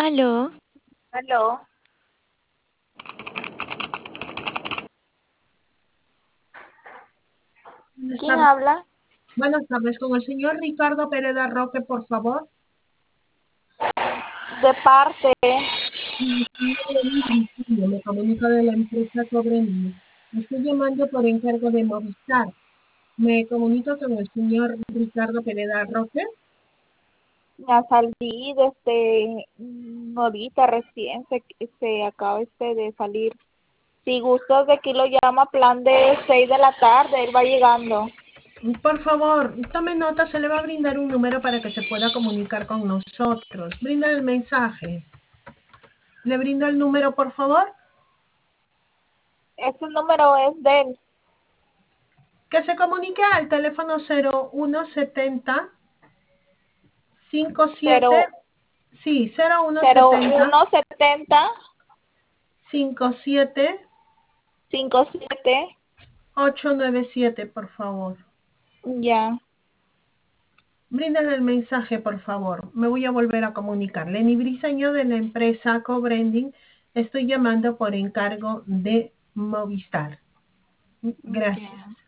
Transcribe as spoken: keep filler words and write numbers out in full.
Aló, Aló, Buenas ¿quién tardes. habla? Buenas tardes, con el señor Ricardo Pereda Roque, por favor. De parte, Me comunico de la empresa Cobreni. Me estoy llamando por encargo de Movistar. Me comunico con el señor Ricardo Pereda Roque. ya salí desde mm, ahorita recién, se, se acaba este de salir. Si gustas, de aquí lo llama plan de seis de la tarde, él va llegando. Por favor, tome nota, se le va a brindar un número para que se pueda comunicar con nosotros. Brinda el mensaje. ¿Le brindo el número, por favor? Ese número es de él, Que se comunique al teléfono cero uno setenta cincuenta y siete. cero Sí, cero uno cero setenta uno setenta cincuenta y siete cincuenta y siete. ocho nueve siete, por favor. Ya, Bríndale el mensaje, por favor. Me voy a volver a comunicar. Lenny Briseño de la empresa Cobrending. Estoy llamando por encargo de Movistar. Gracias. ya.